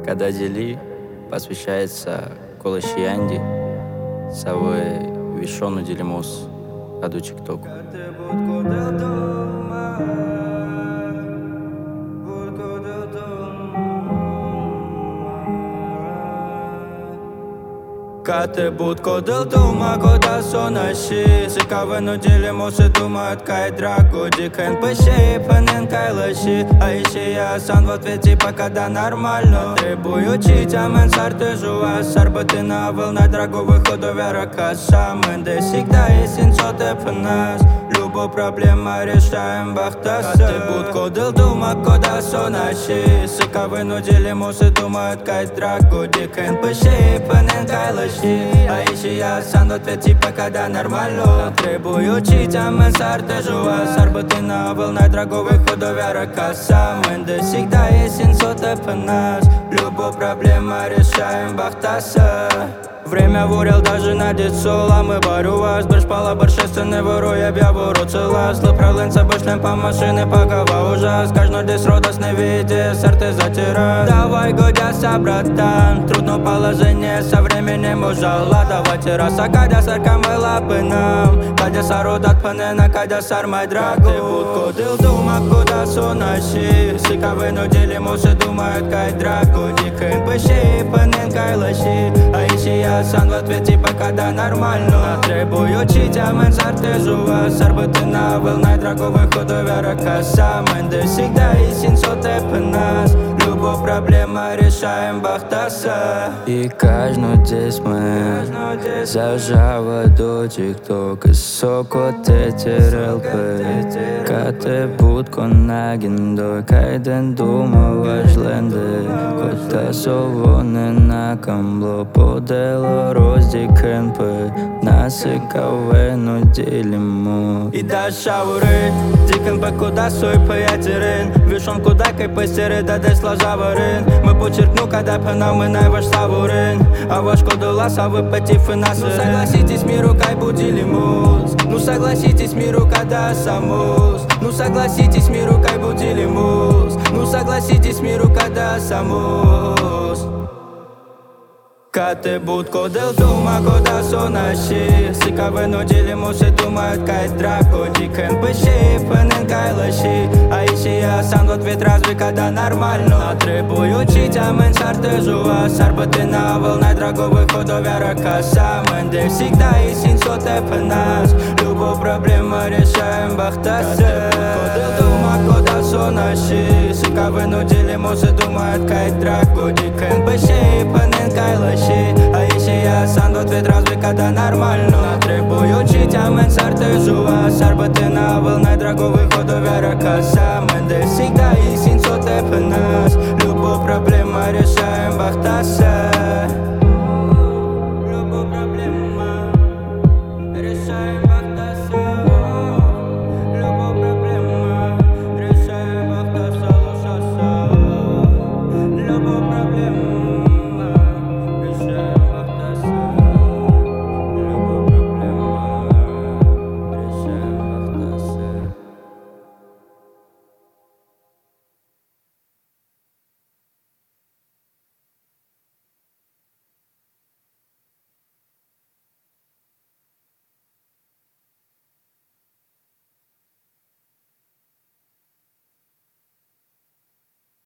Когда Дели посвящается Колашиянди, Савы Вишону Делимос, Аду ТикТоку. Кате будко дълдума, кода сонаши Сикаве но делимосе думат кай драго Дикен пъши, пънен кай лъши Аиши асан в ответ типа когда нормально Требую читя мен сарте жува Сарбъти на вълна драгове ходове ръка Шамен де всегда истин соте по нас Любо проблема решаем бахтаса Кате будко дълдума, кода сонаши Сикаве но делимосе думат кай драго Дикен пъши, пънен кай лъши Aici асан в ответ типа когда нормально Требую читя мен сарте жува Сарбъти на вълна драгове ходове ръка Шамен де всегда истин соте по нас Любо проблема решаем бахтаса Время ворил даже на децо Ламы барюваш, бърш пала бършесте не воруя бяво роцела Слъправленца бъшлен па машини пагава ужас Кажно дес родас не види, сърте затира Давай годя са братан, трудно положение Со временем ужала, давай тераса Кадя сарка мой лапы нам Кадя са родат панена, кадя сар май драго Те будко дил дума, куда сонаши Сикаве но делимосе думают кай драго Дикэн пъши, панен кай лъши Аиши асан в ответ типа когда нормально Требую читя мен сарте жува Сарбъти на вълна драгове ходове ръка Шамен де всегда истин соте по нас Любо проблема решаем бахтаса И кажно десь ме зажава до ТикТока Соко те терелпе Кате будко нагиндо Кайден думаваш ленде Кота совоне на камбло Подело роздикенпе Насекаве но делимо И да шаури Дикэн пе кода сой приятелин Вишон кода кай пестере даде слажаварин Мы подчеркну когда пенал мы найваш саворин А ваш кодола савы петифы насырин Ну согласитесь миру кай будилимус Ну согласитесь миру когда самус Ну согласитесь миру кай будилимус Ну согласитесь миру когда самус Кате будко дел дума, кода сонаши Сикаве но делимосе думают кай драго Дикэн пъши, пънен кай лъши Аиши асан в ответ разве когда нормально Требую читя мен сарте жува Сарбъти на вълна драгове ходове ръка Шамен де всегда истин соте по нас Любо проблема решаем бахтаса Дел дума, кода сонаши Сикаве но делимосе думают кай драго Дикэн пъши, пънен кай лъши Аиши асан в ответ разве когда нормально Требую читя мен сарте жува Сарбъти на вълна драгове ходове ръка Шамен де всегда